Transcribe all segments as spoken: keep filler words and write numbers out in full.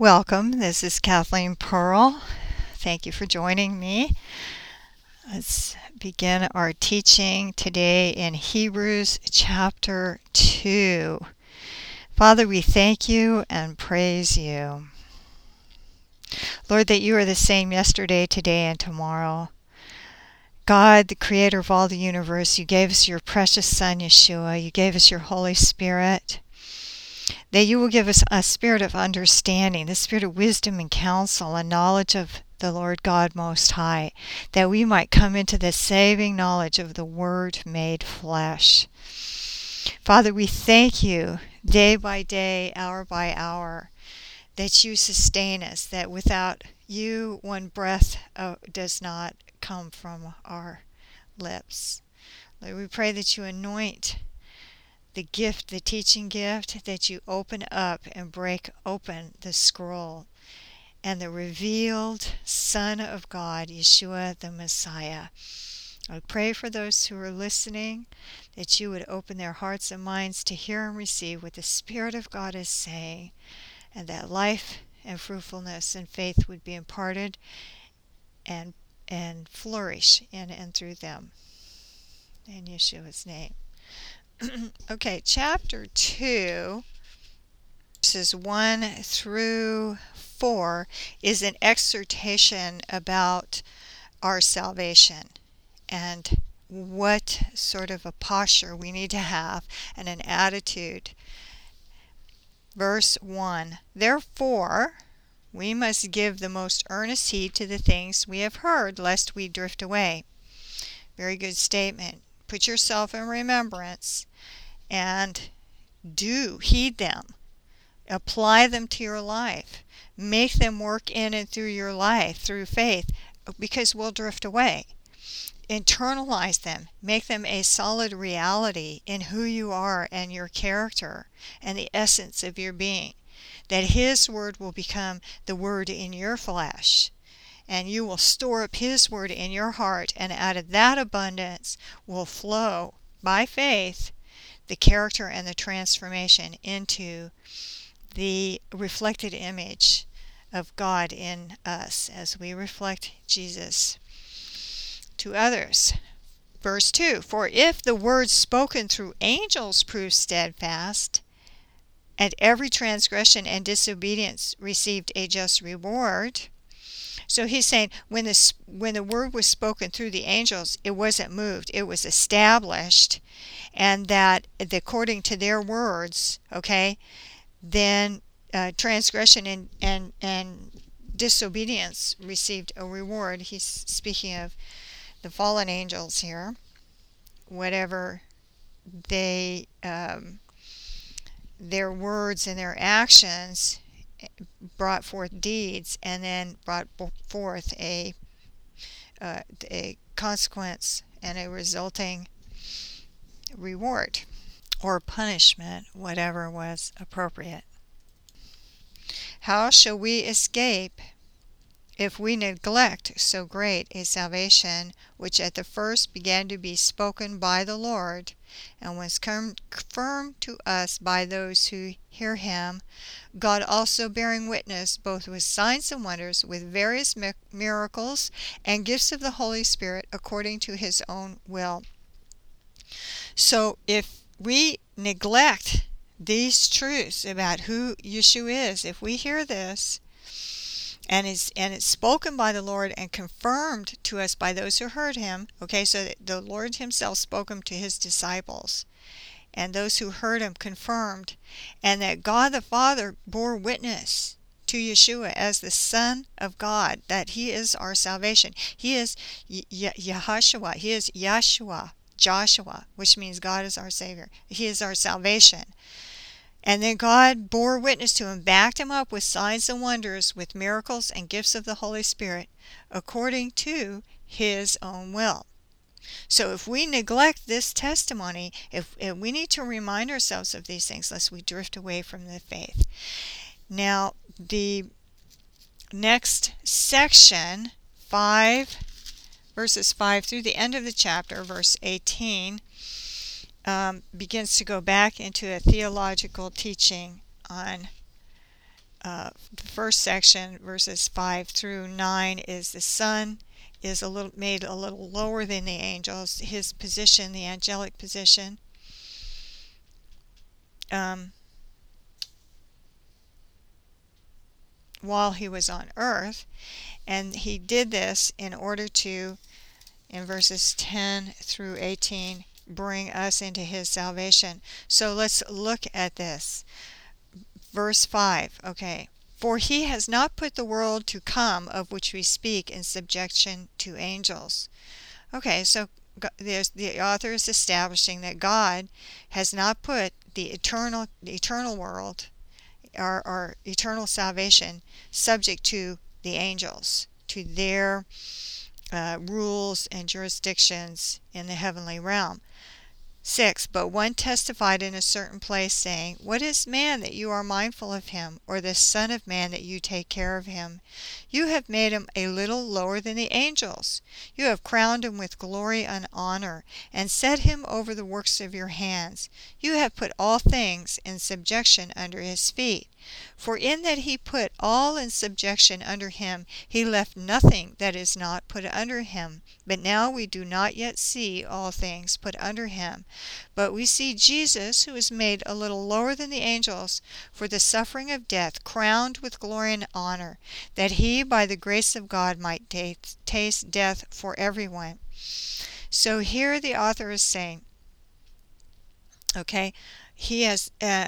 Welcome. This is Kathleen Pearl. Thank you for joining me. Let's begin our teaching today in Hebrews chapter two. Father, we thank you and praise you. Lord, that you are the same yesterday, today, and tomorrow. God, the creator of all the universe, you gave us your precious Son, Yeshua. You gave us your Holy Spirit. That you will give us a spirit of understanding, the spirit of wisdom and counsel and knowledge of the Lord God Most High, that we might come into the saving knowledge of the Word made flesh. Father, we thank you day by day, hour by hour, that you sustain us, that without you, one breath uh, does not come from our lips. Lord, we pray that you anoint the gift, the teaching gift, that you open up and break open the scroll and the revealed Son of God, Yeshua the Messiah. I pray for those who are listening that you would open their hearts and minds to hear and receive what the Spirit of God is saying, and that life and fruitfulness and faith would be imparted and and flourish in and through them. In Yeshua's name. Okay, chapter two, verses one through four, is an exhortation about our salvation and what sort of a posture we need to have and an attitude. Verse one, therefore, we must give the most earnest heed to the things we have heard, lest we drift away. Very good statement. Put yourself in remembrance and do heed them. Apply them to your life. Make them work in and through your life, through faith, because we'll drift away. Internalize them. Make them a solid reality in who you are and your character and the essence of your being. That His Word will become the Word in your flesh. And you will store up His Word in your heart, and out of that abundance will flow, by faith, the character and the transformation into the reflected image of God in us as we reflect Jesus to others. Verse two, for if the word spoken through angels proves steadfast, and every transgression and disobedience received a just reward. So he's saying when the, when the word was spoken through the angels, it wasn't moved, it was established, and that according to their words, okay, then uh, transgression and, and, and disobedience received a reward. He's speaking of the fallen angels here. Whatever they, um, their words and their actions brought forth deeds, and then brought forth a uh, a consequence and a resulting reward or punishment, whatever was appropriate. How shall we escape if we neglect so great a salvation, which at the first began to be spoken by the Lord, and was confirmed to us by those who hear Him, God also bearing witness both with signs and wonders, with various mi- miracles and gifts of the Holy Spirit according to His own will. So if we neglect these truths about who Yeshua is, if we hear this, and it's, and it's spoken by the Lord and confirmed to us by those who heard Him, okay, so the Lord Himself spoke them to His disciples, and those who heard Him confirmed, and that God the Father bore witness to Yeshua as the Son of God, that He is our salvation. He is Ye- Yahashua, He is Yeshua, Joshua, which means God is our Savior. He is our salvation. And then God bore witness to Him, backed Him up with signs and wonders, with miracles and gifts of the Holy Spirit, according to His own will. So if we neglect this testimony, if, if we need to remind ourselves of these things, lest we drift away from the faith. Now, the next section, five, verses five through the end of the chapter, verse eighteen, um, begins to go back into a theological teaching on uh, the first section, verses five through nine, is the Son is a little made a little lower than the angels. His position, the angelic position, um, while he was on earth, and he did this in order to, in verses ten through eighteen, bring us into his salvation. So let's look at this. Verse five, okay. For he has not put the world to come of which we speak in subjection to angels. Okay, so there's, the author is establishing that God has not put the eternal, the eternal world, our, our eternal salvation, subject to the angels, to their uh, rules and jurisdictions in the heavenly realm. six. But one testified in a certain place, saying, What is man that you are mindful of him, or the Son of Man that you take care of him? You have made him a little lower than the angels. You have crowned him with glory and honor, and set him over the works of your hands. You have put all things in subjection under his feet. For in that he put all in subjection under him, he left nothing that is not put under him. But now we do not yet see all things put under him. But we see Jesus, who is made a little lower than the angels, for the suffering of death, crowned with glory and honor, that he by the grace of God might taste death for everyone. So here the author is saying, okay, he has uh,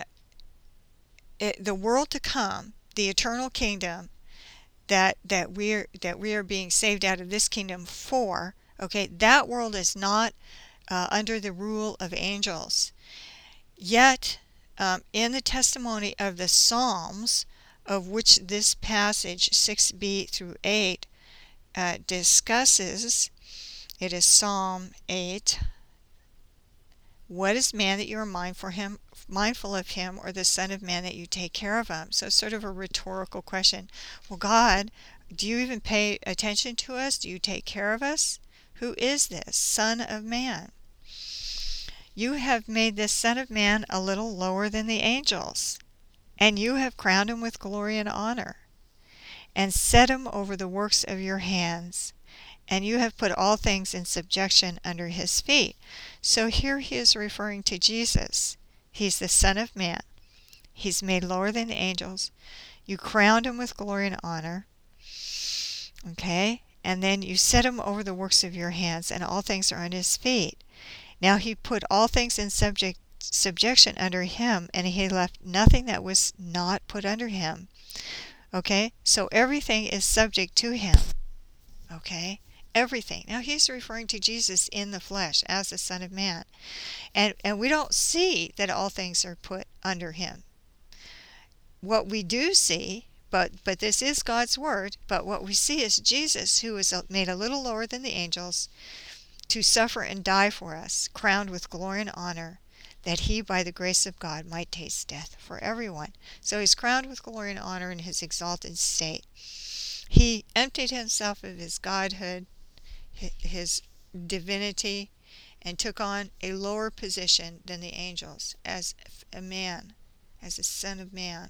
it, the world to come, the eternal kingdom, that that we're that we are being saved out of this kingdom for. Okay, that world is not uh, under the rule of angels. Yet, um, in the testimony of the Psalms, of which this passage six b through eight uh, discusses, it is Psalm eight. What is man that you are mindful for him, mindful of him, or the Son of Man that you take care of him? So, sort of a rhetorical question. Well, God, do you even pay attention to us? Do you take care of us? Who is this Son of Man? You have made this Son of Man a little lower than the angels, and you have crowned him with glory and honor, and set him over the works of your hands. And you have put all things in subjection under his feet. So here he is referring to Jesus. He's the Son of Man. He's made lower than the angels. You crowned him with glory and honor. Okay? And then you set him over the works of your hands, and all things are under his feet. Now he put all things in subject, subjection under him, and he left nothing that was not put under him. Okay? So everything is subject to him. Okay? Everything. Now he's referring to Jesus in the flesh as the Son of Man. And and we don't see that all things are put under him. What we do see, but but this is God's word, but what we see is Jesus, who is made a little lower than the angels, to suffer and die for us, crowned with glory and honor, that he by the grace of God might taste death for everyone. So he's crowned with glory and honor in his exalted state. He emptied himself of his godhood, his divinity, and took on a lower position than the angels as a man, as a Son of Man.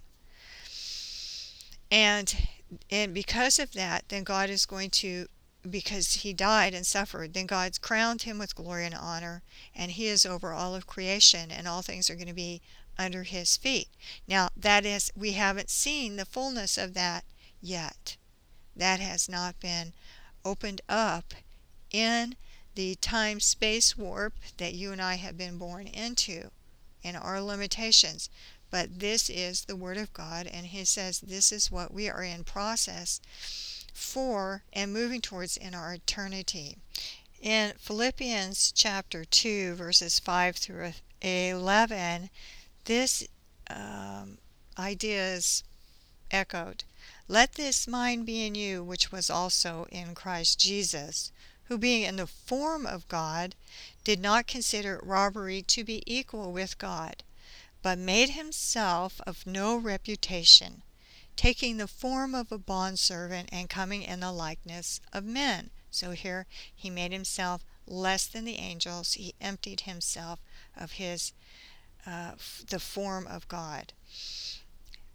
And and because of that, then God is going to, because he died and suffered, then God's crowned him with glory and honor, and he is over all of creation, and all things are going to be under his feet. Now, that is, we haven't seen the fullness of that yet. That has not been opened up in the time-space warp that you and I have been born into, in our limitations. But this is the Word of God, and he says this is what we are in process for and moving towards in our eternity. In Philippians chapter two, verses five through eleven, this um, idea is echoed. Let this mind be in you, which was also in Christ Jesus, who being in the form of God, did not consider robbery to be equal with God, but made himself of no reputation, taking the form of a bondservant and coming in the likeness of men. So here he made himself less than the angels. He emptied himself of his uh, the form of God.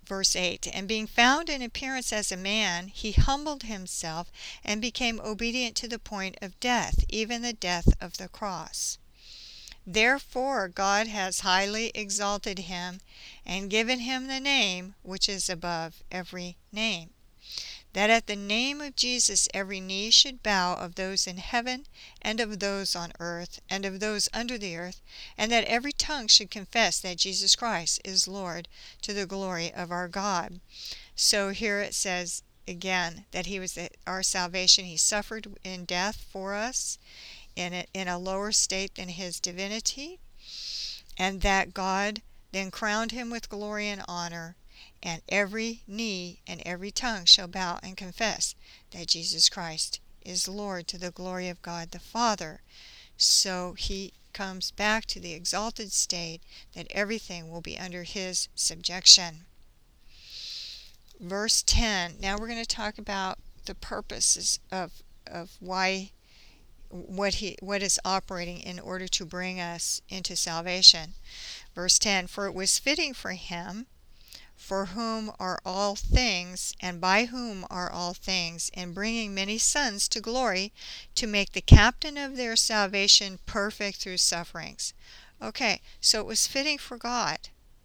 Verse eight, and being found in appearance as a man, he humbled himself and became obedient to the point of death, even the death of the cross. Therefore God has highly exalted him and given him the name which is above every name, that at the name of Jesus every knee should bow, of those in heaven and of those on earth and of those under the earth, and that every tongue should confess that Jesus Christ is Lord, to the glory of our God. So here it says again that he was our salvation. He suffered in death for us in a, in a lower state than his divinity, and that God then crowned him with glory and honor, and every knee and every tongue shall bow and confess that Jesus Christ is Lord, to the glory of God the Father. So he comes back to the exalted state that everything will be under his subjection. Verse ten. Now we're going to talk about the purposes of of why what he what is operating in order to bring us into salvation. Verse ten. For it was fitting for him, for whom are all things, and by whom are all things, in bringing many sons to glory, to make the captain of their salvation perfect through sufferings. Okay, so it was fitting for God,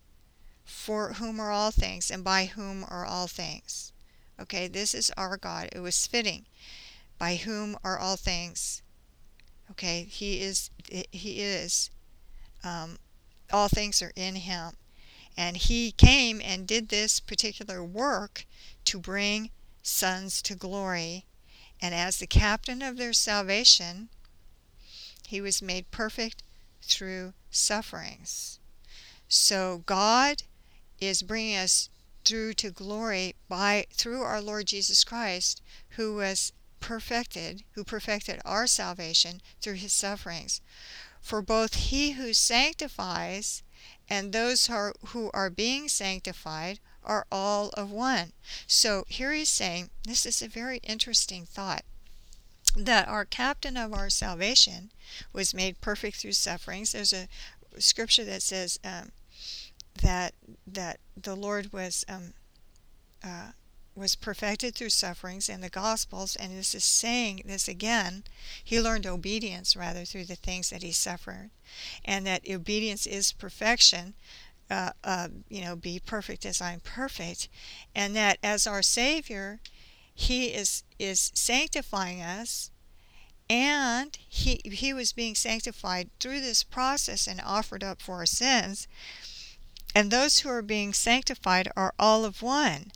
for whom are all things, and by whom are all things. Okay, this is our God. It was fitting. By whom are all things. Okay, he is, he is, um, all things are in him. And he came and did this particular work to bring sons to glory. And as the captain of their salvation, he was made perfect through sufferings. So God is bringing us through to glory by through our Lord Jesus Christ, who was perfected, who perfected our salvation through his sufferings. For both he who sanctifies and those who are, who are being sanctified are all of one. So here he's saying, this is a very interesting thought, that our captain of our salvation was made perfect through sufferings. There's a scripture that says um, that that the Lord was um, uh, was perfected through sufferings in the Gospels, and this is saying this again. He learned obedience rather through the things that he suffered, and that obedience is perfection. Uh, uh, you know, be perfect as I'm perfect, and that as our Savior, he is is sanctifying us, and he he was being sanctified through this process and offered up for our sins. And those who are being sanctified are all of one.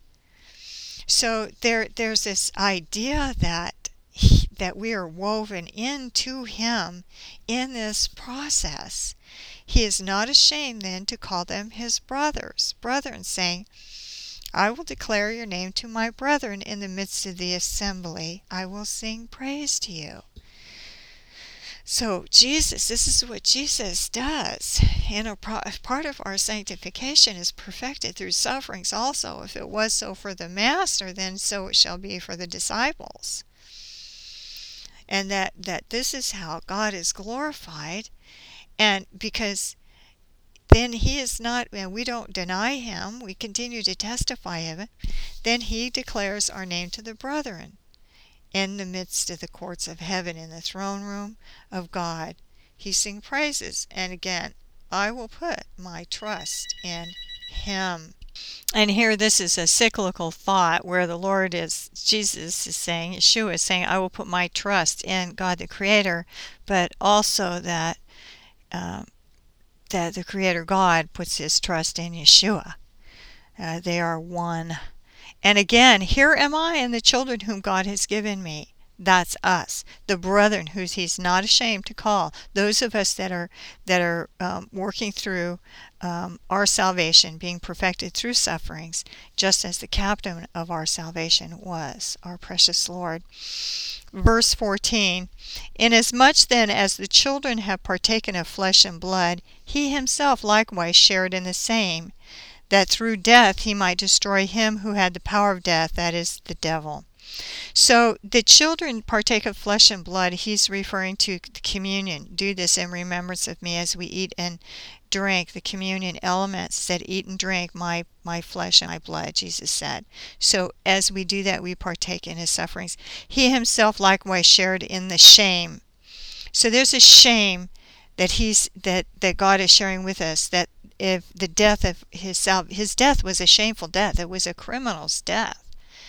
So there, there's this idea that he, that we are woven into him in this process. He is not ashamed then to call them his brothers, brethren, saying, I will declare your name to my brethren in the midst of the assembly. I will sing praise to you. So Jesus, this is what Jesus does. You know, part of our sanctification is perfected through sufferings also. If it was so for the Master, then so it shall be for the disciples. And that, that this is how God is glorified. And because then he is not, and we don't deny him, we continue to testify of it, then he declares our name to the brethren in the midst of the courts of heaven, in the throne room of God. He sings praises. And again, I will put my trust in him. And here this is a cyclical thought where the Lord is, Jesus is saying, Yeshua is saying, I will put my trust in God the Creator, but also that um, that the Creator God puts his trust in Yeshua. Uh, they are one. And again, here am I and the children whom God has given me. That's us, the brethren who he's not ashamed to call. Those of us that are that are um, working through um, our salvation, being perfected through sufferings, just as the captain of our salvation was, our precious Lord. Verse fourteen, Inasmuch then as the children have partaken of flesh and blood, he himself likewise shared in the same, that through death he might destroy him who had the power of death, that is, the devil. So the children partake of flesh and blood. He's referring to the communion. Do this in remembrance of me as we eat and drink the communion elements, said, eat and drink my, my flesh and my blood, Jesus said. So as we do that, we partake in his sufferings. He himself likewise shared in the shame. So there's a shame that he's that, that God is sharing with us, that if the death of his his death was a shameful death, it was a criminal's death.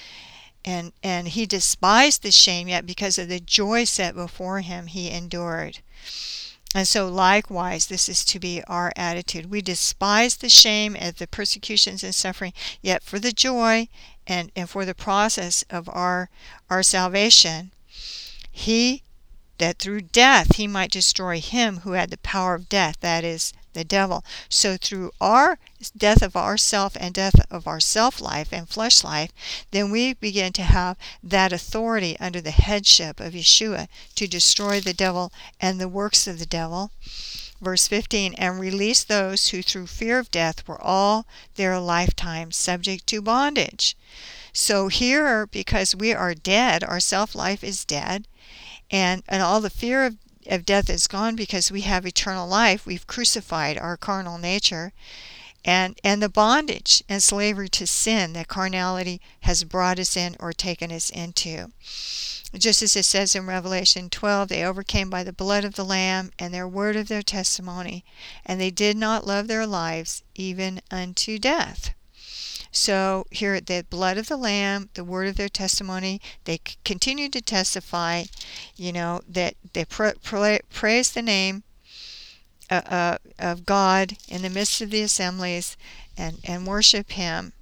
And and he despised the shame, yet because of the joy set before him, he endured. And so likewise, this is to be our attitude. We despise the shame of the persecutions and suffering, yet for the joy and, and for the process of our, our salvation, he, that through death he might destroy him who had the power of death, that is, the devil. So through our death of ourself and death of our self-life and flesh life, then we begin to have that authority under the headship of Yeshua to destroy the devil and the works of the devil. Verse fifteen, and release those who through fear of death were all their lifetime subject to bondage. So here, because we are dead, our self-life is dead, and, and all the fear of of death is gone because we have eternal life. We've crucified our carnal nature, and and the bondage and slavery to sin that carnality has brought us in or taken us into. Just as it says in Revelation twelve, they overcame by the blood of the Lamb and their word of their testimony, and they did not love their lives even unto death. So here, the blood of the Lamb, the word of their testimony, they c- continue to testify, you know, that they pr- pra- praise the name uh, uh, of God in the midst of the assemblies and, and worship him.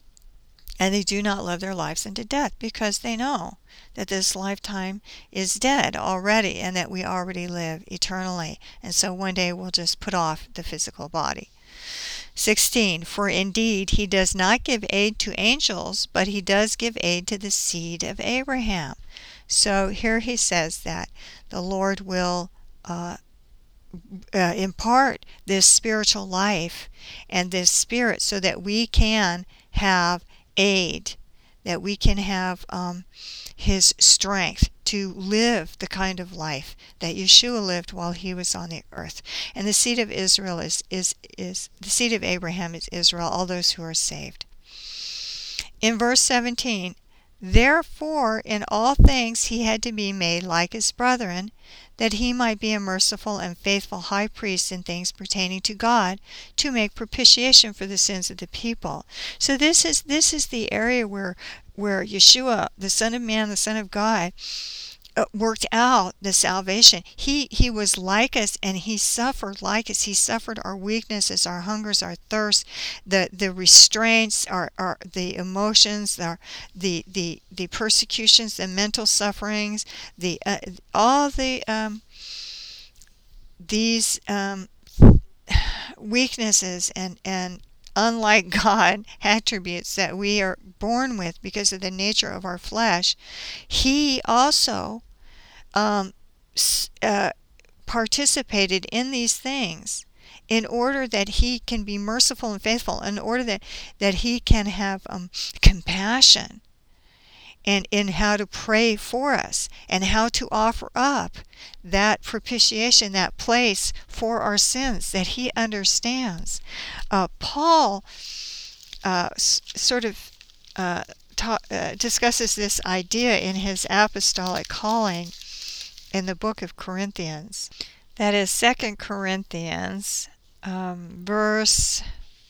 And they do not love their lives unto death because they know that this lifetime is dead already and that we already live eternally. And so one day we'll just put off the physical body. sixteen, for indeed he does not give aid to angels, but he does give aid to the seed of Abraham. So here he says that the Lord will uh, uh, impart this spiritual life and this spirit so that we can have aid, that we can have um, his strength to live the kind of life that Yeshua lived while he was on the earth. And the seed of Israel is, is, is the seed of Abraham is Israel, all those who are saved. In verse seventeen, therefore in all things he had to be made like his brethren, that he might be a merciful and faithful high priest in things pertaining to God, to make propitiation for the sins of the people. So this is this is the area where where Yeshua, the Son of Man, the Son of God, uh, worked out the salvation. He he was like us, and he suffered like us. He suffered our weaknesses, our hungers, our thirst, the the restraints, our, our the emotions, our, the the the persecutions, the mental sufferings, the uh, all the um, these um, weaknesses and and unlike God attributes that we are born with because of the nature of our flesh. He also um, uh, participated in these things in order that he can be merciful and faithful, in order that, that he can have um, compassion and in how to pray for us and how to offer up that propitiation, that place for our sins that he understands. Uh, Paul uh, s- sort of uh, ta- uh, discusses this idea in his apostolic calling in the book of Corinthians. That is Second Corinthians, um, verse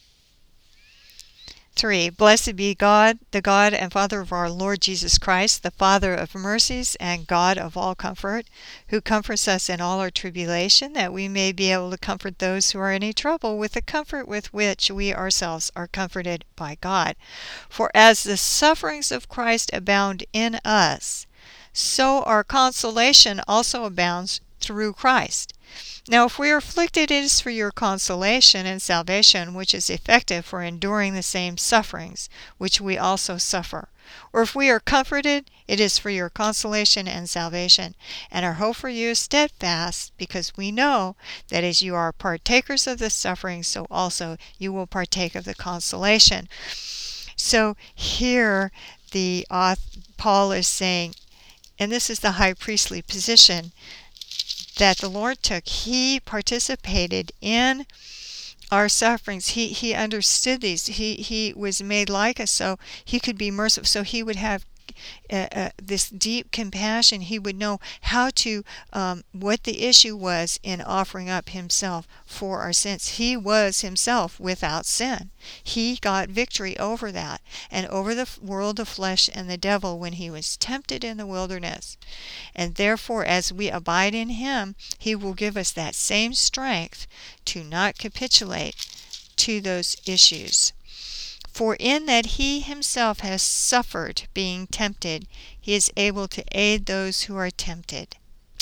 three. Blessed be God, the God and Father of our Lord Jesus Christ, the Father of mercies and God of all comfort, who comforts us in all our tribulation, that we may be able to comfort those who are in any trouble with the comfort with which we ourselves are comforted by God. For as the sufferings of Christ abound in us, so our consolation also abounds through Christ. Now if we are afflicted, it is for your consolation and salvation, which is effective for enduring the same sufferings which we also suffer. Or if we are comforted, it is for your consolation and salvation. And our hope for you is steadfast, because we know that as you are partakers of the suffering, so also you will partake of the consolation. So here the author, Paul is saying, and this is the high priestly position that the Lord took. He participated in our sufferings. He he understood these. He he was made like us, so he could be merciful. So he would have uh, uh, this deep compassion. He would know how to, um, what the issue was in offering up himself for our sins. He was himself without sin. He got victory over that and over the world of flesh and the devil when he was tempted in the wilderness. And therefore, as we abide in him, he will give us that same strength to not capitulate to those issues. For in that he himself has suffered being tempted, he is able to aid those who are tempted.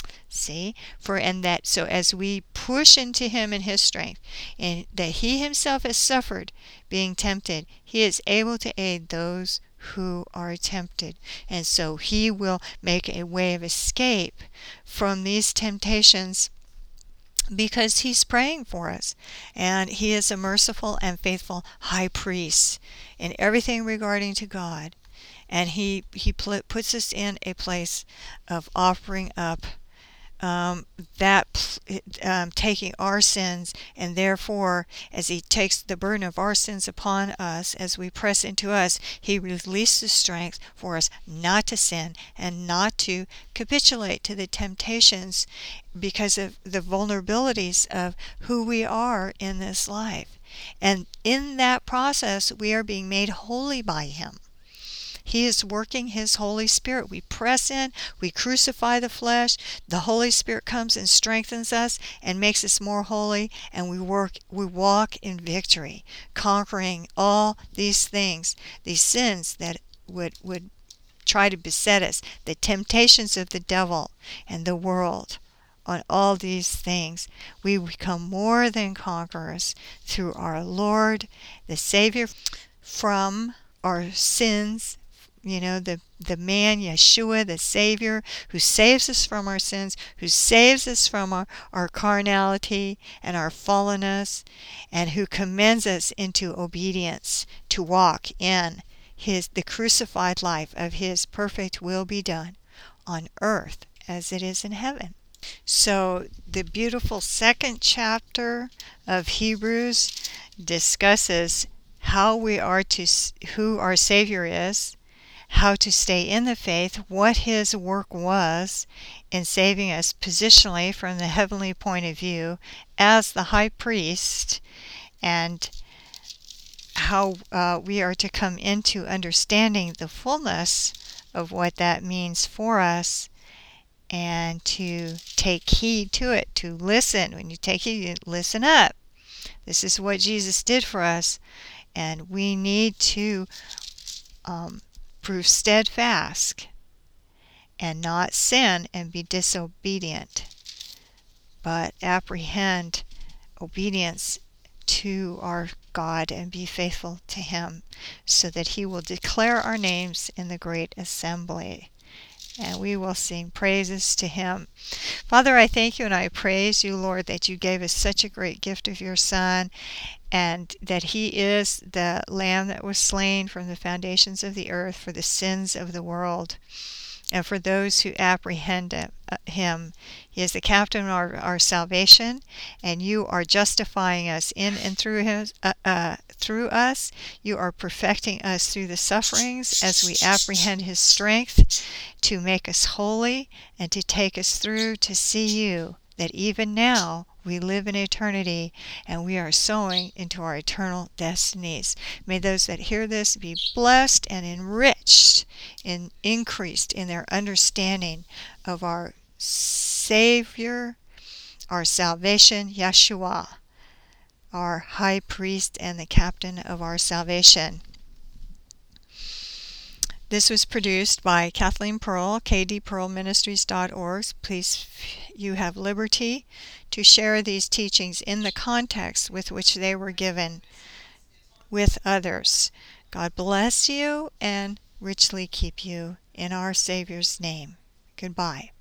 See? For and that, so as we push into him in his strength, and that he himself has suffered being tempted, he is able to aid those who are tempted. And so he will make a way of escape from these temptations, because he's praying for us, and he is a merciful and faithful high priest in everything regarding to God, and he he puts us in a place of offering up um, that um, taking our sins, and therefore as he takes the burden of our sins upon us, as we press into us, he releases strength for us not to sin and not to capitulate to the temptations because of the vulnerabilities of who we are in this life. And in that process, we are being made holy by him. He is working his Holy Spirit. We press in, we crucify the flesh, the Holy Spirit comes and strengthens us and makes us more holy, and we work we walk in victory, conquering all these things, these sins that would would try to beset us, the temptations of the devil and the world. On all these things, we become more than conquerors through our Lord, the Savior, from our sins. You know, the, the man, Yeshua, the Savior, who saves us from our sins, who saves us from our, our carnality and our fallenness, and who commends us into obedience to walk in his the crucified life of his perfect will be done on earth as it is in heaven. So the beautiful second chapter of Hebrews discusses how we are to, who our Savior is, how to stay in the faith, what his work was in saving us positionally from the heavenly point of view as the high priest, and how uh, we are to come into understanding the fullness of what that means for us, and to take heed to it, to listen. When you take heed, you listen up. This is what Jesus did for us, and we need to um, prove steadfast and not sin and be disobedient, but apprehend obedience to our God and be faithful to him, so that he will declare our names in the great assembly, and we will sing praises to him. Father, I thank you and I praise you, Lord, that you gave us such a great gift of your Son, and that he is the Lamb that was slain from the foundations of the earth for the sins of the world, and for those who apprehend him. He is the captain of our, our salvation, and you are justifying us in and through him, uh, uh, through us. You are perfecting us through the sufferings as we apprehend his strength to make us holy and to take us through to see you, that even now we live in eternity and we are sowing into our eternal destinies. May those that hear this be blessed and enriched and increased in their understanding of our Savior, our salvation, Yeshua, our high priest and the captain of our salvation. This was produced by Kathleen Pearl, k d pearl ministries dot org. Please, you have liberty to share these teachings in the context with which they were given with others. God bless you and richly keep you in our Savior's name. Goodbye.